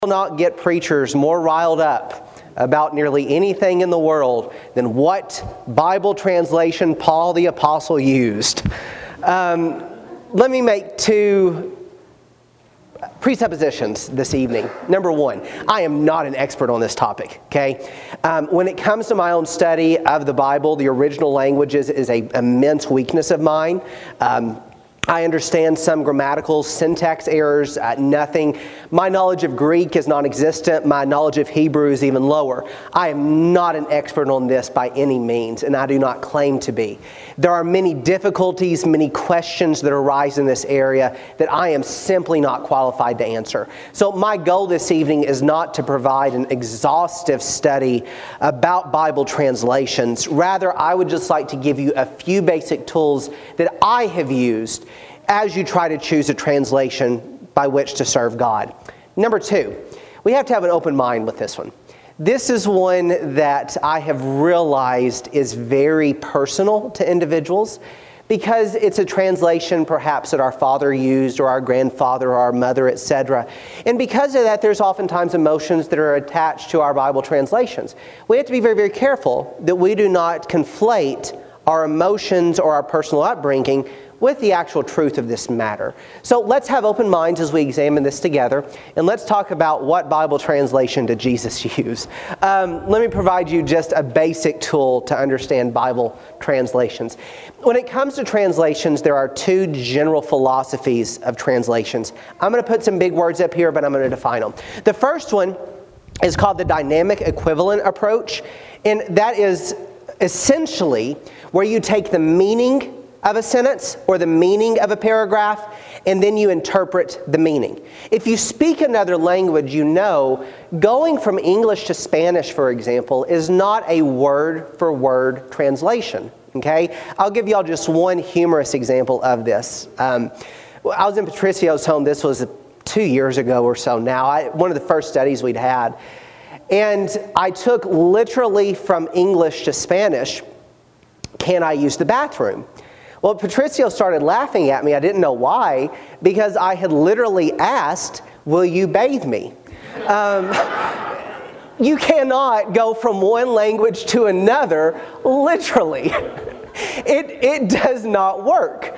will not get preachers more riled up about nearly anything in the world than what Bible translation Paul the Apostle used. Let me make two presuppositions this evening. Number one, I am not an expert on this topic, okay? When it comes to my own study of the Bible, the original languages is an immense weakness of mine. I understand some grammatical syntax errors, nothing. My knowledge of Greek is non-existent. My knowledge of Hebrew is even lower. I am not an expert on this by any means, and I do not claim to be. There are many difficulties, many questions that arise in this area that I am simply not qualified to answer. So my goal this evening is not to provide an exhaustive study about Bible translations. Rather, I would just like to give you a few basic tools that I have used as you try to choose a translation by which to serve God. Number two, we have to have an open mind with this one. This is one that I have realized is very personal to individuals because it's a translation perhaps that our father used or our grandfather or our mother, etc. And because of that, there's oftentimes emotions that are attached to our Bible translations. We have to be very, very careful that we do not conflate our emotions or our personal upbringing with the actual truth of this matter. So let's have open minds as we examine this together, and let's talk about what Bible translation did Jesus use. Let me provide you just a basic tool to understand Bible translations. When it comes to translations, there are two general philosophies of translations. I'm going to put some big words up here, but I'm going to define them. The first one is called the dynamic equivalent approach, and that is essentially where you take the meaning of a sentence or the meaning of a paragraph, and then you interpret the meaning. If you speak another language, you know going from English to Spanish, for example, is not a word-for-word translation. Okay? I'll give y'all just one humorous example of this. I was in Patricio's home. This was 2 years ago or so now. One of the first studies we'd had. And I took literally from English to Spanish, "Can I use the bathroom?" Well, Patricio started laughing at me. I didn't know why, because I had literally asked, "Will you bathe me?" You cannot go from one language to another literally. It does not work.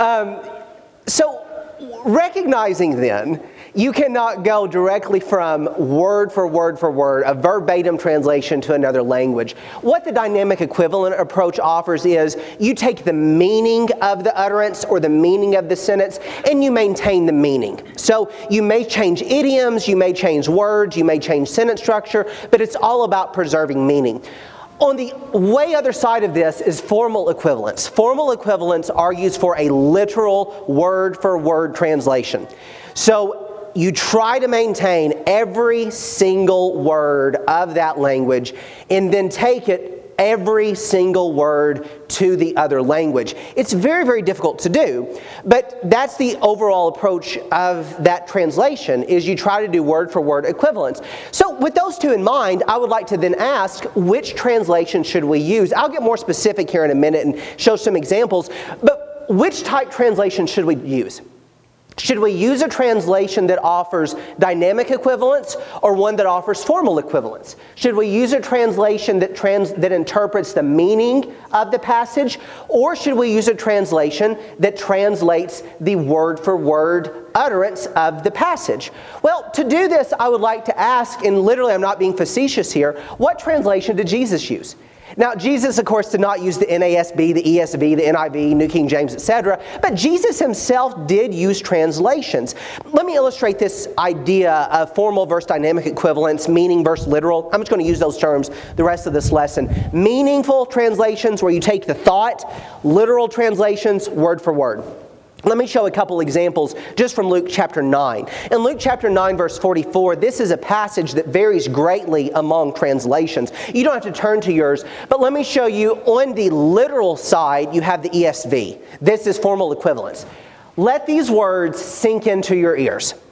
So recognizing then, you cannot go directly from word for word, a verbatim translation to another language. What the dynamic equivalent approach offers is you take the meaning of the utterance or the meaning of the sentence and you maintain the meaning. So you may change idioms, you may change words, you may change sentence structure, but it's all about preserving meaning. On the way other side of this is formal equivalence. Formal equivalence argues for a literal word-for-word translation. So you try to maintain every single word of that language and then take it every single word to the other language. It's very, very difficult to do, but that's the overall approach of that translation, is you try to do word-for-word equivalence. So with those two in mind, I would like to then ask, which translation should we use? I'll get more specific here in a minute and show some examples, but which type translation should we use? Should we use a translation that offers dynamic equivalence or one that offers formal equivalence? Should we use a translation that interprets the meaning of the passage, or should we use a translation that translates the word-for-word utterance of the passage? Well, to do this, I would like to ask, and literally I'm not being facetious here, what translation did Jesus use? Now, Jesus, of course, did not use the NASB, the ESV, the NIV, New King James, etc. But Jesus himself did use translations. Let me illustrate this idea of formal versus dynamic equivalence, meaning versus literal. I'm just going to use those terms the rest of this lesson. Meaningful translations, where you take the thought, literal translations, word for word. Let me show a couple examples just from Luke chapter 9. In Luke chapter 9, verse 44, this is a passage that varies greatly among translations. You don't have to turn to yours, but let me show you on the literal side, you have the ESV. This is formal equivalence. Let these words sink into your ears.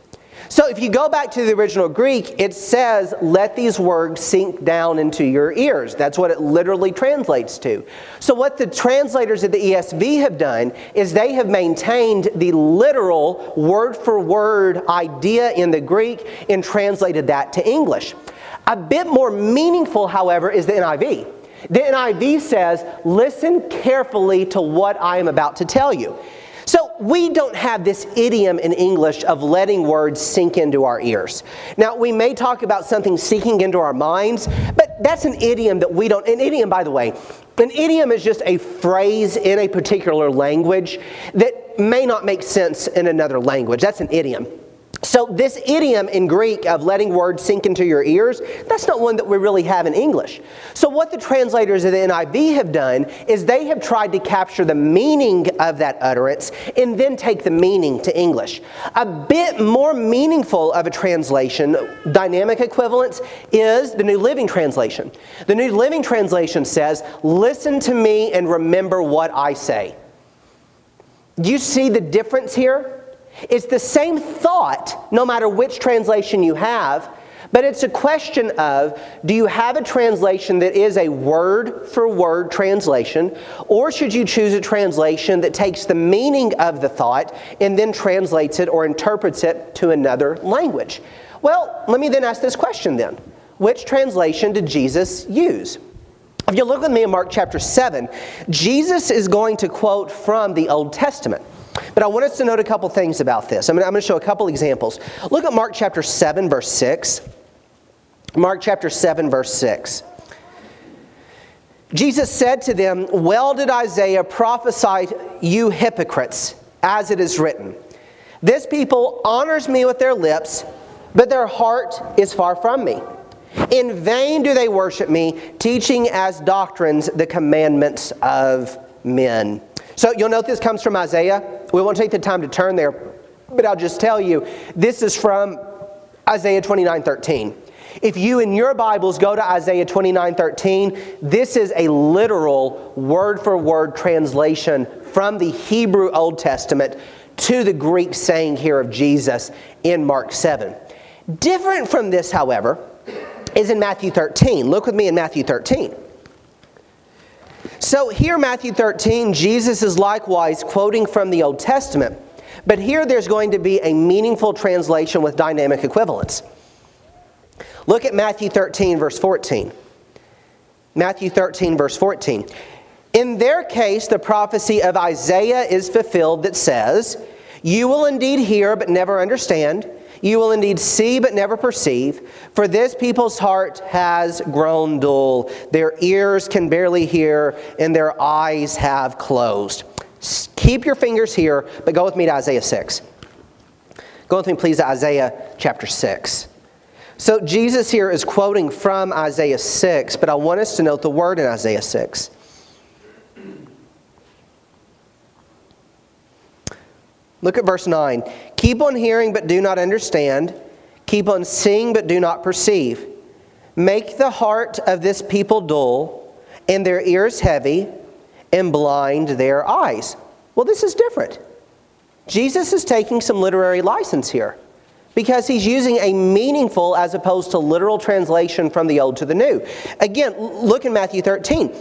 So if you go back to the original Greek, it says, let these words sink down into your ears. That's what it literally translates to. So what the translators of the ESV have done is they have maintained the literal word-for-word idea in the Greek and translated that to English. A bit more meaningful, however, is the NIV. The NIV says, listen carefully to what I am about to tell you. So we don't have this idiom in English of letting words sink into our ears. Now, we may talk about something sinking into our minds, but that's an idiom that we don't. An idiom, by the way, an idiom is just a phrase in a particular language that may not make sense in another language. That's an idiom. So this idiom in Greek of letting words sink into your ears, that's not one that we really have in English. So what the translators of the NIV have done is they have tried to capture the meaning of that utterance and then take the meaning to English. A bit more meaningful of a translation, dynamic equivalence, is the New Living Translation. The New Living Translation says, listen to me and remember what I say. Do you see the difference here? It's the same thought, no matter which translation you have, but it's a question of, do you have a translation that is a word-for-word translation, or should you choose a translation that takes the meaning of the thought and then translates it or interprets it to another language? Well, let me then ask this question then. Which translation did Jesus use? If you look with me in Mark chapter 7, Jesus is going to quote from the Old Testament. But I want us to note a couple things about this. I'm going to show a couple examples. Look at Mark chapter 7, verse 6. Mark chapter 7, verse 6. Jesus said to them, well did Isaiah prophesy, you hypocrites, as it is written. This people honors me with their lips, but their heart is far from me. In vain do they worship me, teaching as doctrines the commandments of men. So you'll note this comes from Isaiah. We won't take the time to turn there, but I'll just tell you, this is from Isaiah 29:13. If you in your Bibles go to Isaiah 29:13, this is a literal word-for-word translation from the Hebrew Old Testament to the Greek saying here of Jesus in Mark 7. Different from this, however, is in Matthew 13. Look with me in Matthew 13. So here, Matthew 13, Jesus is likewise quoting from the Old Testament. But here there's going to be a meaningful translation with dynamic equivalence. Look at Matthew 13, verse 14. Matthew 13, verse 14. In their case, the prophecy of Isaiah is fulfilled that says, you will indeed hear but never understand. You will indeed see but never perceive, for this people's heart has grown dull. Their ears can barely hear, and their eyes have closed. Keep your fingers here, but go with me to Isaiah 6. Go with me, please, to Isaiah chapter 6. So Jesus here is quoting from Isaiah 6, but I want us to note the word in Isaiah 6. Look at verse 9. Keep on hearing but do not understand. Keep on seeing but do not perceive. Make the heart of this people dull, and their ears heavy, and blind their eyes. Well, this is different. Jesus is taking some literary license here, because he's using a meaningful as opposed to literal translation from the Old to the New. Again, look in Matthew 13.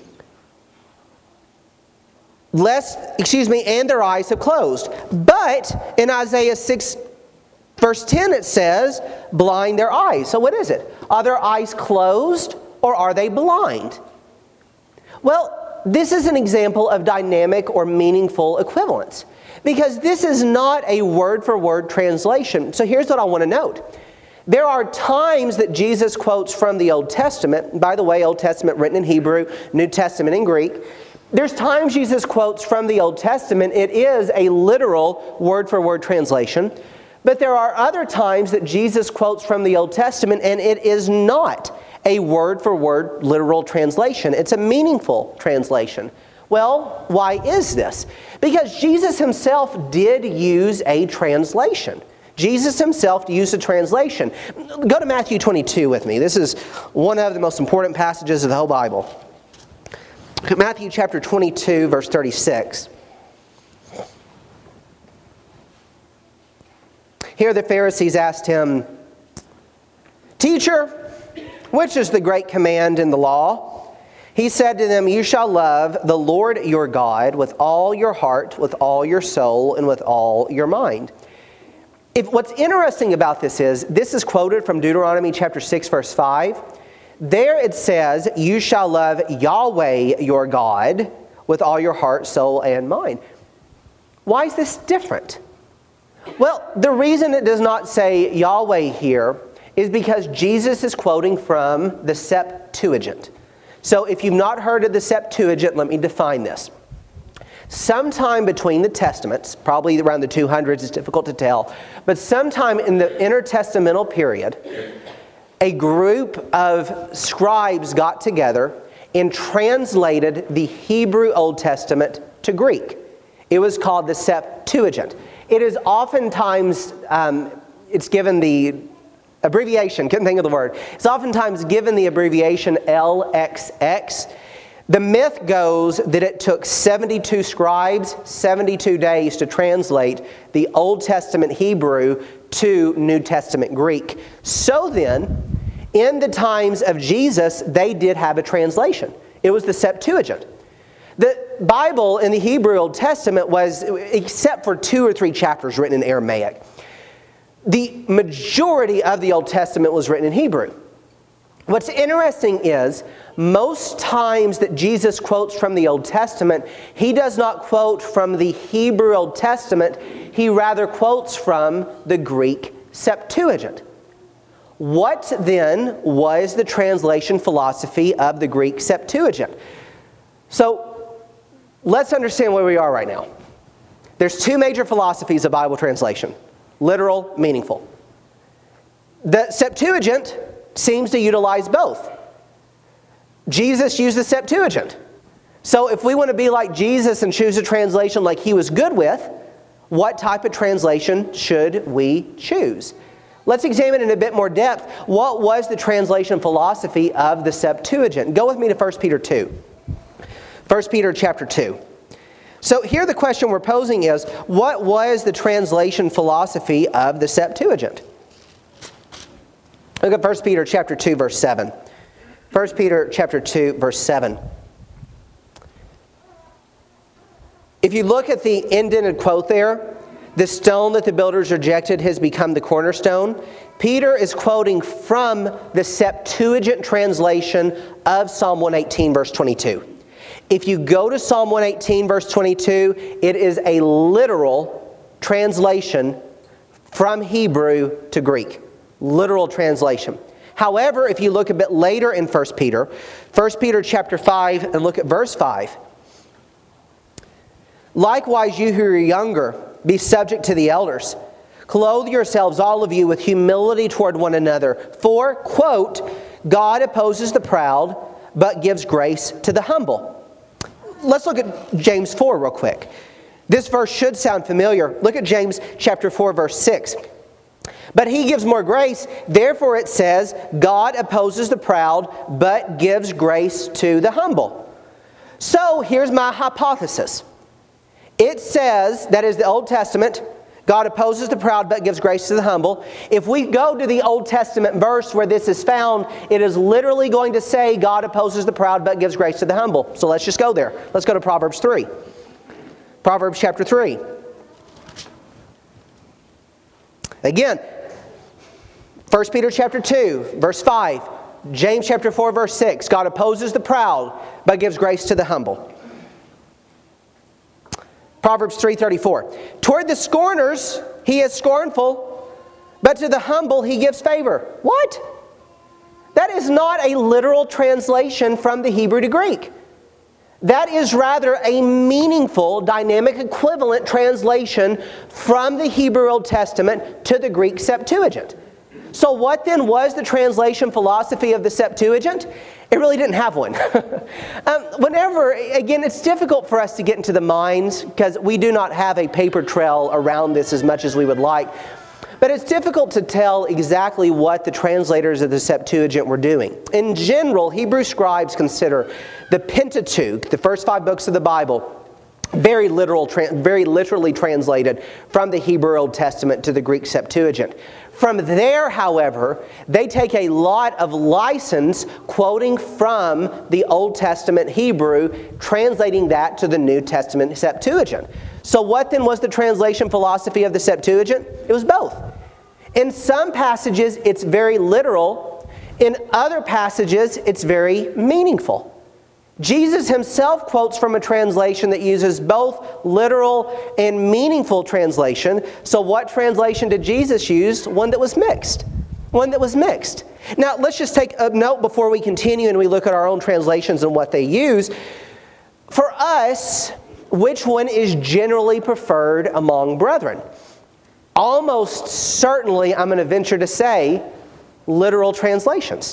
And their eyes have closed. But in Isaiah 6, verse 10, it says, blind their eyes. So what is it? Are their eyes closed or are they blind? Well, this is an example of dynamic or meaningful equivalence, because this is not a word-for-word translation. So here's what I want to note. There are times that Jesus quotes from the Old Testament. By the way, Old Testament written in Hebrew, New Testament in Greek. There's times Jesus quotes from the Old Testament. It is a literal word-for-word translation. But there are other times that Jesus quotes from the Old Testament and it is not a word-for-word literal translation. It's a meaningful translation. Well, why is this? Because Jesus himself did use a translation. Jesus himself used a translation. Go to Matthew 22 with me. This is one of the most important passages of the whole Bible. Matthew chapter 22, verse 36. Here the Pharisees asked him, "Teacher, which is the great command in the law?" He said to them, "You shall love the Lord your God with all your heart, with all your soul, and with all your mind." What's interesting about this is quoted from Deuteronomy chapter 6, verse 5. There it says, "You shall love Yahweh your God with all your heart, soul, and mind." Why is this different? Well, the reason it does not say Yahweh here is because Jesus is quoting from the Septuagint. So if you've not heard of the Septuagint, let me define this. Sometime between the Testaments, probably around the 200s, it's difficult to tell, but sometime in the intertestamental period, a group of scribes got together and translated the Hebrew Old Testament to Greek. It was called the Septuagint. It is oftentimes, it's given the abbreviation, couldn't think of the word. It's oftentimes given the abbreviation LXX. The myth goes that it took 72 scribes, 72 days to translate the Old Testament Hebrew to New Testament Greek. So then, in the times of Jesus, they did have a translation. It was the Septuagint. The Bible in the Hebrew Old Testament was, except for 2 or 3 chapters written in Aramaic, the majority of the Old Testament was written in Hebrew. What's interesting is, most times that Jesus quotes from the Old Testament, He does not quote from the Hebrew Old Testament, He rather quotes from the Greek Septuagint. What then was the translation philosophy of the Greek Septuagint? So, let's understand where we are right now. There's 2 major philosophies of Bible translation. Literal, meaningful. The Septuagint seems to utilize both. Jesus used the Septuagint. So if we want to be like Jesus and choose a translation like He was good with, what type of translation should we choose? Let's examine in a bit more depth what was the translation philosophy of the Septuagint. Go with me to 1 Peter 2. 1 Peter chapter 2. So here the question we're posing is, what was the translation philosophy of the Septuagint? Look at 1 Peter chapter 2, verse 7. 1 Peter chapter 2, verse 7. If you look at the indented quote there, the stone that the builders rejected has become the cornerstone. Peter is quoting from the Septuagint translation of Psalm 118, verse 22. If you go to Psalm 118, verse 22, it is a literal translation from Hebrew to Greek. Literal translation. However, if you look a bit later in 1 Peter chapter 5, and look at verse 5. "Likewise, you who are younger, be subject to the elders. Clothe yourselves, all of you, with humility toward one another. For," quote, "God opposes the proud, but gives grace to the humble." Let's look at James 4 real quick. This verse should sound familiar. Look at James chapter 4, verse 6. "But He gives more grace. Therefore it says, God opposes the proud, but gives grace to the humble." So here's my hypothesis. It says, that is the Old Testament, God opposes the proud, but gives grace to the humble. If we go to the Old Testament verse where this is found, it is literally going to say, God opposes the proud, but gives grace to the humble. So let's just go there. Let's go to Proverbs 3. Proverbs chapter 3. Again, 1 Peter chapter 2, verse 5. James chapter 4, verse 6. God opposes the proud, but gives grace to the humble. Proverbs 3:34. "Toward the scorners He is scornful, but to the humble He gives favor." What? That is not a literal translation from the Hebrew to Greek. That is rather a meaningful, dynamic equivalent translation from the Hebrew Old Testament to the Greek Septuagint. So what then was the translation philosophy of the Septuagint? It really didn't have one. Again, it's difficult for us to get into the minds because we do not have a paper trail around this as much as we would like. But it's difficult to tell exactly what the translators of the Septuagint were doing. In general, Hebrew scribes consider the Pentateuch, the first 5 books of the Bible, very literally translated from the Hebrew Old Testament to the Greek Septuagint. From there, however, they take a lot of license quoting from the Old Testament Hebrew, translating that to the New Testament Septuagint. So what then was the translation philosophy of the Septuagint? It was both. In some passages, it's very literal. In other passages, it's very meaningful. Jesus himself quotes from a translation that uses both literal and meaningful translation. So what translation did Jesus use? One that was mixed. One that was mixed. Now, let's just take a note before we continue and we look at our own translations and what they use. For us, which one is generally preferred among brethren? Almost certainly, I'm going to venture to say, literal translations.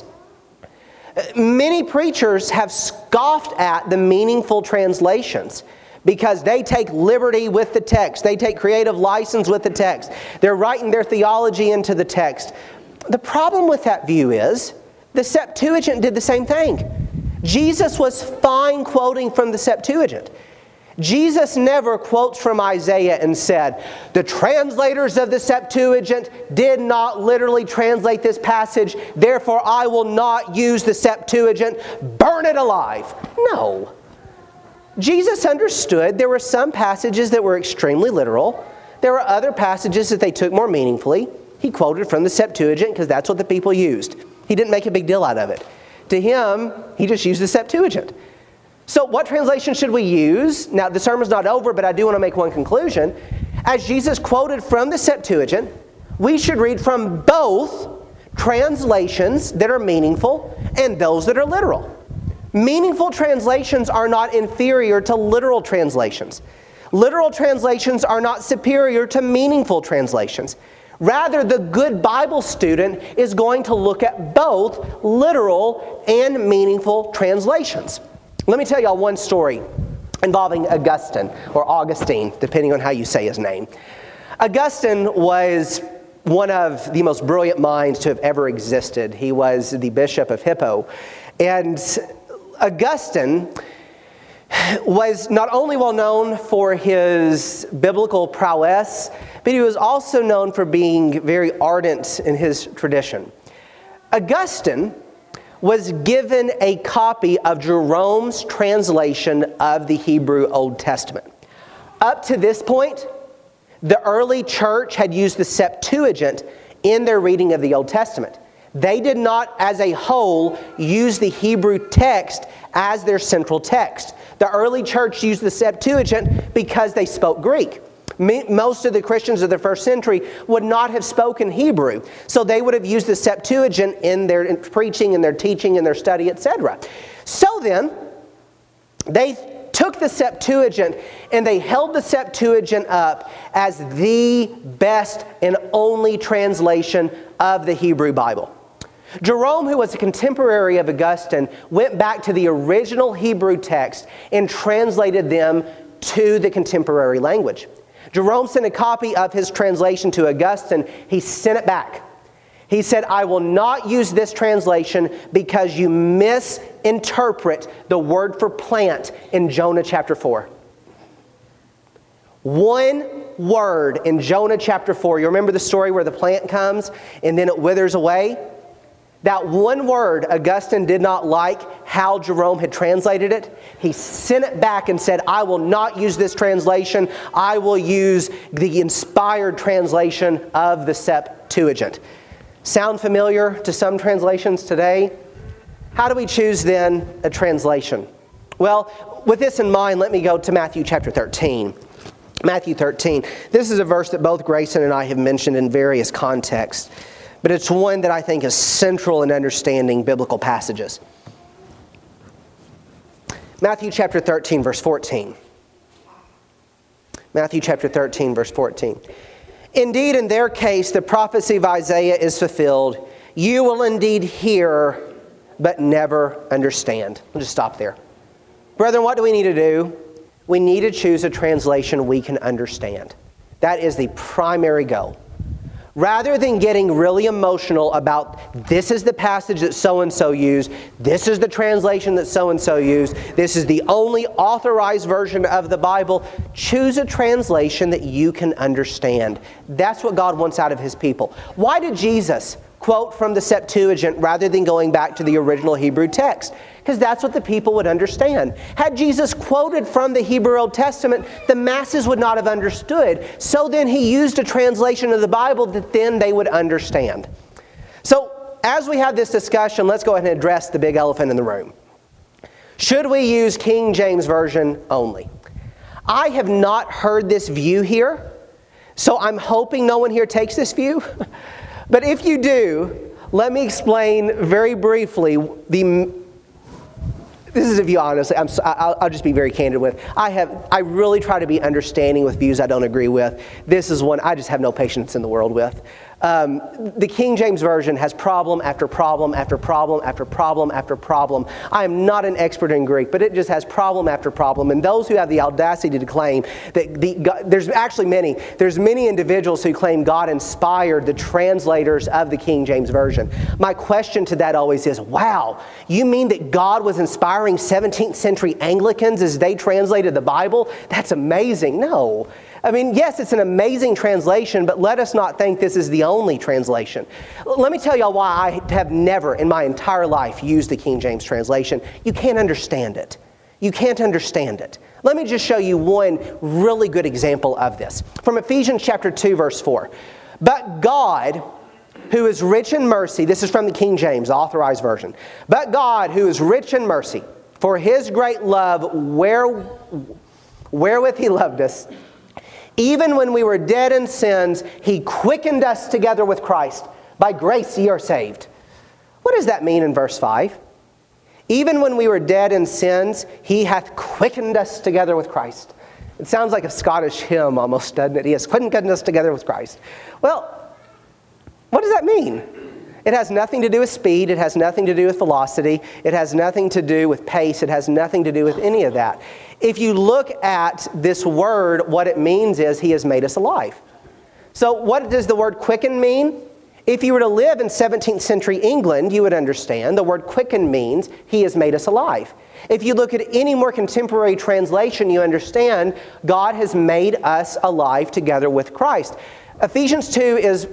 Many preachers have scoffed at the meaningful translations because they take liberty with the text. They take creative license with the text. They're writing their theology into the text. The problem with that view is the Septuagint did the same thing. Jesus was fine quoting from the Septuagint. Jesus never quotes from Isaiah and said, the translators of the Septuagint did not literally translate this passage, therefore I will not use the Septuagint, burn it alive. No. Jesus understood there were some passages that were extremely literal. There were other passages that they took more meaningfully. He quoted from the Septuagint because that's what the people used. He didn't make a big deal out of it. To him, he just used the Septuagint. So what translation should we use? Now, the sermon's not over, but I do want to make one conclusion. As Jesus quoted from the Septuagint, we should read from both translations that are meaningful and those that are literal. Meaningful translations are not inferior to literal translations. Literal translations are not superior to meaningful translations. Rather, the good Bible student is going to look at both literal and meaningful translations. Let me tell y'all one story involving Augustine, or Augustine, depending on how you say his name. Augustine was one of the most brilliant minds to have ever existed. He was the Bishop of Hippo. And Augustine was not only well known for his biblical prowess, but he was also known for being very ardent in his tradition. Augustine was given a copy of Jerome's translation of the Hebrew Old Testament. Up to this point, the early church had used the Septuagint in their reading of the Old Testament. They did not, as a whole, use the Hebrew text as their central text. The early church used the Septuagint because they spoke Greek. Most of the Christians of the first century would not have spoken Hebrew. So they would have used the Septuagint in their preaching, in their teaching, in their study, etc. So then, they took the Septuagint and they held the Septuagint up as the best and only translation of the Hebrew Bible. Jerome, who was a contemporary of Augustine, went back to the original Hebrew text and translated them to the contemporary language. Jerome sent a copy of his translation to Augustine. He sent it back. He said, I will not use this translation because you misinterpret the word for plant in Jonah chapter 4. One word in Jonah chapter 4. You remember the story where the plant comes and then it withers away? That one word, Augustine did not like how Jerome had translated it. He sent it back and said, I will not use this translation. I will use the inspired translation of the Septuagint. Sound familiar to some translations today? How do we choose then a translation? Well, with this in mind, let me go to Matthew chapter 13. Matthew 13. This is a verse that both Grayson and I have mentioned in various contexts. But it's one that I think is central in understanding biblical passages. Matthew chapter 13, verse 14. Matthew chapter 13, verse 14. Indeed, in their case, the prophecy of Isaiah is fulfilled. You will indeed hear, but never understand. We'll just stop there. Brethren, what do we need to do? We need to choose a translation we can understand. That is the primary goal. Rather than getting really emotional about this is the passage that so-and-so used, this is the translation that so-and-so used, this is the only authorized version of the Bible, choose a translation that you can understand. That's what God wants out of His people. Why did Jesus quote from the Septuagint rather than going back to the original Hebrew text? Because that's what the people would understand. Had Jesus quoted from the Hebrew Old Testament, the masses would not have understood. So then He used a translation of the Bible that then they would understand. So as we have this discussion, let's go ahead and address the big elephant in the room. Should we use King James Version only? I have not heard this view here, so I'm hoping no one here takes this view. But if you do, let me explain very briefly this is a view, honestly, I'll just be very candid with. I really try to be understanding with views I don't agree with. This is one I just have no patience in the world with. The King James Version has problem after problem after problem after problem after problem. I am not an expert in Greek, but it just has problem after problem. And those who have the audacity to claim that there's many individuals who claim God inspired the translators of the King James Version. My question to that always is, wow, you mean that God was inspiring 17th century Anglicans as they translated the Bible? That's amazing. No. I mean, yes, it's an amazing translation, but let us not think this is the only translation. Let me tell y'all why I have never in my entire life used the King James translation. You can't understand it. You can't understand it. Let me just show you one really good example of this. From Ephesians chapter 2, verse 4. But God, who is rich in mercy, this is from the King James, the authorized version. But God, who is rich in mercy, for His great love, wherewith He loved us, even when we were dead in sins, He quickened us together with Christ. By grace ye are saved. What does that mean in verse 5? Even when we were dead in sins, He hath quickened us together with Christ. It sounds like a Scottish hymn almost, doesn't it? He has quickened us together with Christ. Well, what does that mean? It has nothing to do with speed. It has nothing to do with velocity. It has nothing to do with pace. It has nothing to do with any of that. If you look at this word, what it means is He has made us alive. So what does the word quicken mean? If you were to live in 17th century England, you would understand the word quicken means He has made us alive. If you look at any more contemporary translation, you understand God has made us alive together with Christ. Ephesians 2 is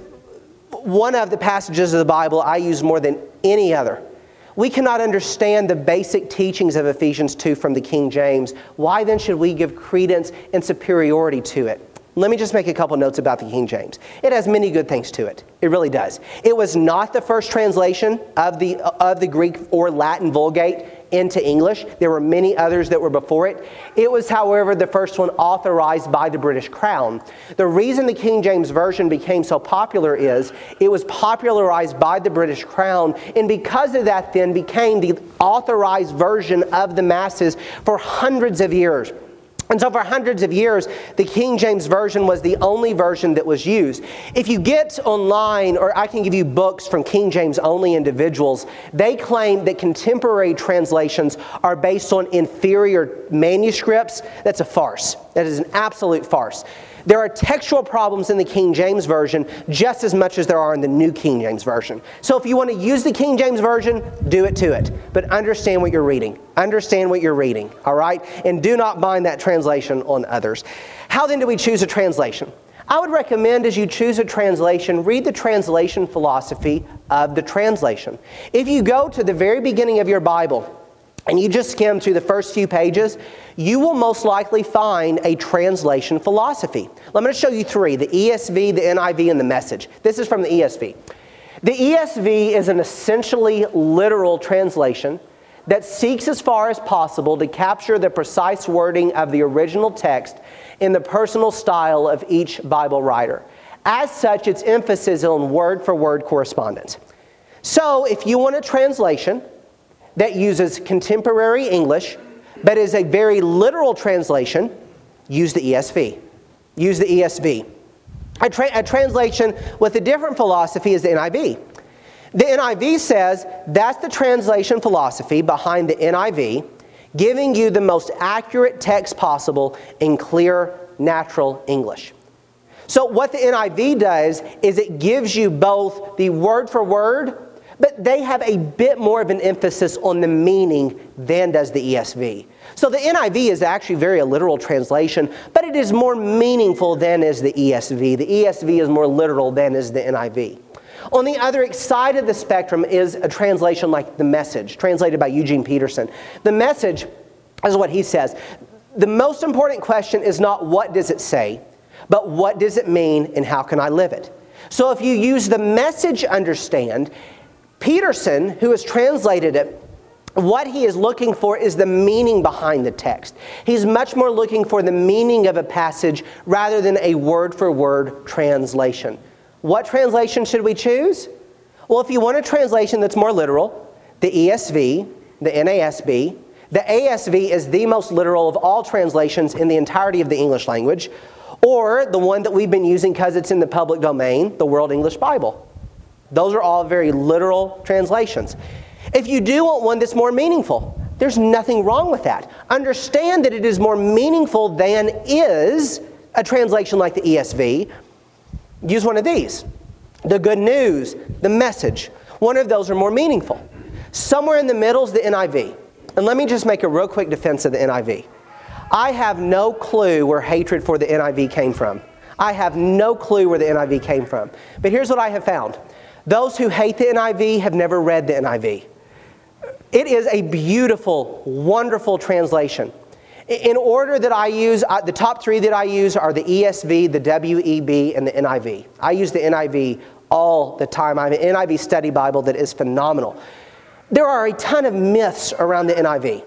one of the passages of the Bible I use more than any other. We cannot understand the basic teachings of Ephesians 2 from the King James. Why then should we give credence and superiority to it? Let me just make a couple notes about the King James. It has many good things to it. It really does. It was not the first translation of the Greek or Latin Vulgate into English. There were many others that were before it. It was, however, the first one authorized by the British Crown. The reason the King James Version became so popular is it was popularized by the British Crown, and because of that then became the authorized version of the masses for hundreds of years. And so for hundreds of years, the King James Version was the only version that was used. If you get online, or I can give you books from King James only individuals, they claim that contemporary translations are based on inferior manuscripts. That's a farce. That is an absolute farce. There are textual problems in the King James Version just as much as there are in the New King James Version. So if you want to use the King James Version, do it to it. But understand what you're reading. Understand what you're reading, all right? And do not bind that translation on others. How then do we choose a translation? I would recommend as you choose a translation, read the translation philosophy of the translation. If you go to the very beginning of your Bible, and you just skim through the first few pages, you will most likely find a translation philosophy. I'm going to show you three: the ESV, the NIV, and the Message. This is from the ESV. The ESV is an essentially literal translation that seeks as far as possible to capture the precise wording of the original text in the personal style of each Bible writer. As such, its emphasis is on word-for-word correspondence. So, if you want a translation that uses contemporary English, but is a very literal translation, use the ESV. Use the ESV. A translation with a different philosophy is the NIV. The NIV says that's the translation philosophy behind the NIV, giving you the most accurate text possible in clear, natural English. So what the NIV does is it gives you both the word for word, but they have a bit more of an emphasis on the meaning than does the ESV. So the NIV is actually very a literal translation, but it is more meaningful than is the ESV. The ESV is more literal than is the NIV. On the other side of the spectrum is a translation like The Message, translated by Eugene Peterson. The Message is what he says. The most important question is not what does it say, but what does it mean and how can I live it? So if you use The Message understand, Peterson, who has translated it, what he is looking for is the meaning behind the text. He's much more looking for the meaning of a passage rather than a word-for-word translation. What translation should we choose? Well, if you want a translation that's more literal, the ESV, the NASB. The ASV is the most literal of all translations in the entirety of the English language, or the one that we've been using because it's in the public domain, the World English Bible. Those are all very literal translations. If you do want one that's more meaningful, there's nothing wrong with that. Understand that it is more meaningful than is a translation like the ESV. Use one of these. The Good News, The Message. One of those are more meaningful. Somewhere in the middle is the NIV. And let me just make a real quick defense of the NIV. I have no clue where hatred for the NIV came from. I have no clue where the NIV came from. But here's what I have found. Those who hate the NIV have never read the NIV. It is a beautiful, wonderful translation. In order that I use, the top three that I use are the ESV, the WEB, and the NIV. I use the NIV all the time. I have an NIV study Bible that is phenomenal. There are a ton of myths around the NIV.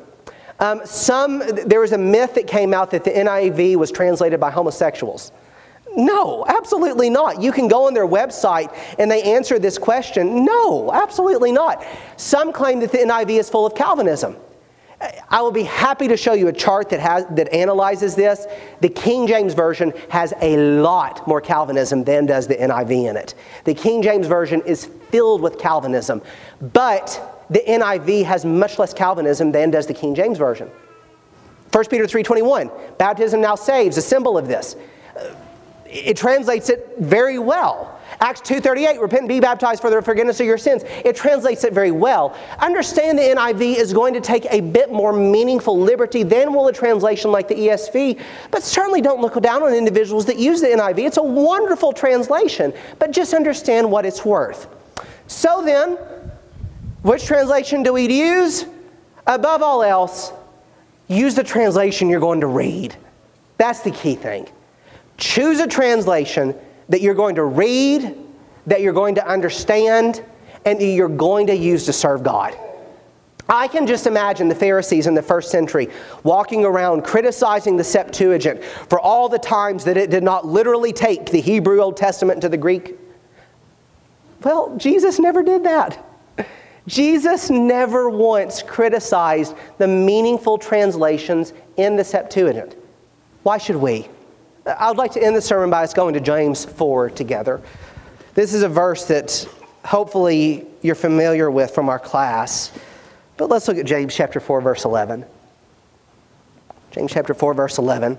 There was a myth that came out that the NIV was translated by homosexuals. No, absolutely not. You can go on their website and they answer this question. No, absolutely not. Some claim that the NIV is full of Calvinism. I will be happy to show you a chart that analyzes this. The King James Version has a lot more Calvinism than does the NIV in it. The King James Version is filled with Calvinism, but the NIV has much less Calvinism than does the King James Version. 1 Peter 3:21, baptism now saves, a symbol of this. It translates it very well. Acts 2:38, repent and be baptized for the forgiveness of your sins. It translates it very well. Understand the NIV is going to take a bit more meaningful liberty than will a translation like the ESV, but certainly don't look down on individuals that use the NIV. It's a wonderful translation, but just understand what it's worth. So then, which translation do we use? Above all else, use the translation you're going to read. That's the key thing. Choose a translation that you're going to read, that you're going to understand, and that you're going to use to serve God. I can just imagine the Pharisees in the first century walking around criticizing the Septuagint for all the times that it did not literally take the Hebrew Old Testament to the Greek. Well, Jesus never did that. Jesus never once criticized the meaningful translations in the Septuagint. Why should we? I'd like to end the sermon by us going to James 4 together. This is a verse that hopefully you're familiar with from our class. But let's look at James chapter 4, verse 11. James chapter 4, verse 11.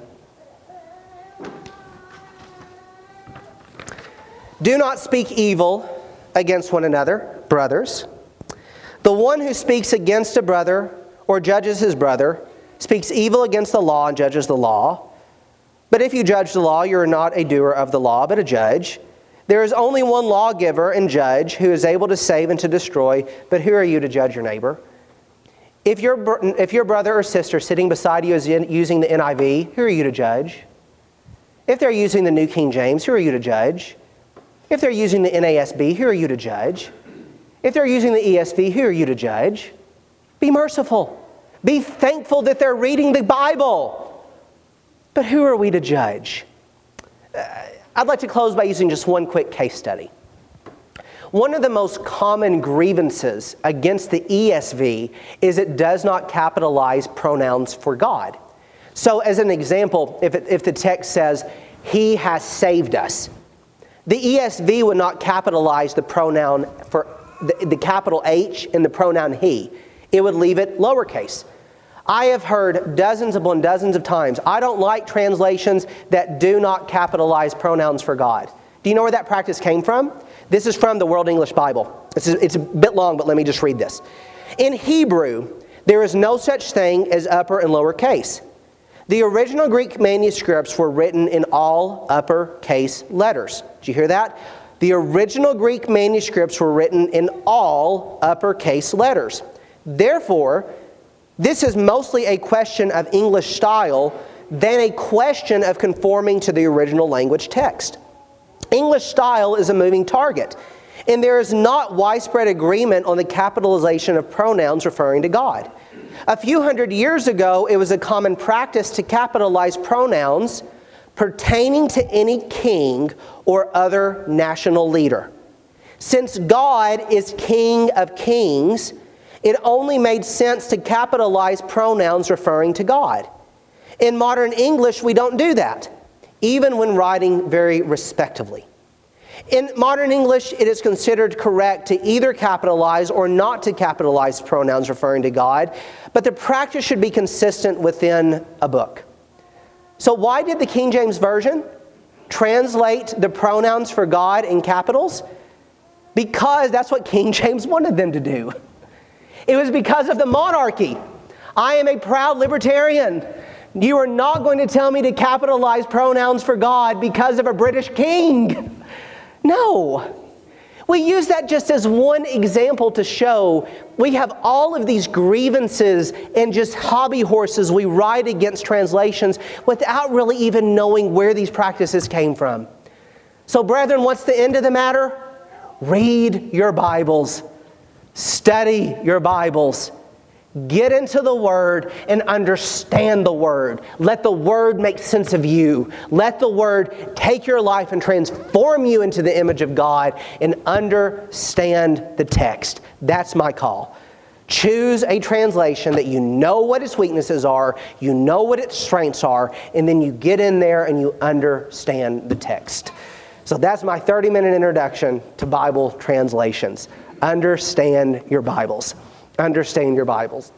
Do not speak evil against one another, brothers. The one who speaks against a brother or judges his brother speaks evil against the law and judges the law. But if you judge the law, you are not a doer of the law, but a judge. There is only one lawgiver and judge who is able to save and to destroy, but who are you to judge your neighbor? If your brother or sister sitting beside you is using the NIV, who are you to judge? If they're using the New King James, who are you to judge? If they're using the NASB, who are you to judge? If they're using the ESV, who are you to judge? Be merciful. Be thankful that they're reading the Bible. But who are we to judge? I'd like to close by using just one quick case study. One of the most common grievances against the ESV is it does not capitalize pronouns for God. So as an example, if the text says, He has saved us, the ESV would not capitalize the pronoun for the capital H in the pronoun He. It would leave it lowercase. I have heard dozens upon dozens of times, I don't like translations that do not capitalize pronouns for God. Do you know where that practice came from? This is from the World English Bible. It's a bit long, but let me just read this. In Hebrew, there is no such thing as upper and lower case. The original Greek manuscripts were written in all uppercase letters. Did you hear that? The original Greek manuscripts were written in all uppercase letters. Therefore, this is mostly a question of English style than a question of conforming to the original language text. English style is a moving target, and there is not widespread agreement on the capitalization of pronouns referring to God. A few hundred years ago, it was a common practice to capitalize pronouns pertaining to any king or other national leader. Since God is King of Kings, it only made sense to capitalize pronouns referring to God. In modern English, we don't do that, even when writing very respectively. In modern English, it is considered correct to either capitalize or not to capitalize pronouns referring to God, but the practice should be consistent within a book. So why did the King James Version translate the pronouns for God in capitals? Because that's what King James wanted them to do. It was because of the monarchy. I am a proud libertarian. You are not going to tell me to capitalize pronouns for God because of a British king. No. We use that just as one example to show we have all of these grievances and just hobby horses we ride against translations without really even knowing where these practices came from. So, brethren, what's the end of the matter? Read your Bibles. Study your Bibles. Get into the Word and understand the Word. Let the Word make sense of you. Let the Word take your life and transform you into the image of God and understand the text. That's my call. Choose a translation that you know what its weaknesses are, you know what its strengths are, and then you get in there and you understand the text. So that's my 30-minute introduction to Bible translations. Understand your Bibles. Understand your Bibles.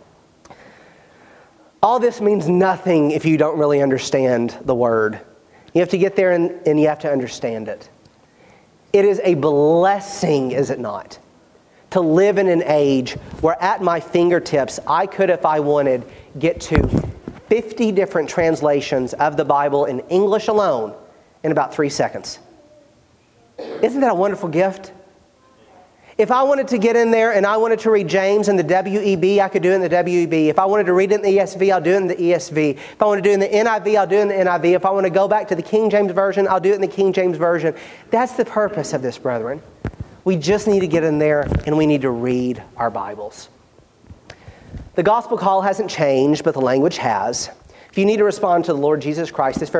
All this means nothing if you don't really understand the Word. You have to get there and you have to understand it. It is a blessing, is it not, to live in an age where at my fingertips I could, if I wanted, get to 50 different translations of the Bible in English alone in about 3 seconds. Isn't that a wonderful gift? If I wanted to get in there and I wanted to read James in the WEB, I could do it in the WEB. If I wanted to read it in the ESV, I'll do it in the ESV. If I want to do it in the NIV, I'll do it in the NIV. If I want to go back to the King James Version, I'll do it in the King James Version. That's the purpose of this, brethren. We just need to get in there and we need to read our Bibles. The gospel call hasn't changed, but the language has. If you need to respond to the Lord Jesus Christ, this very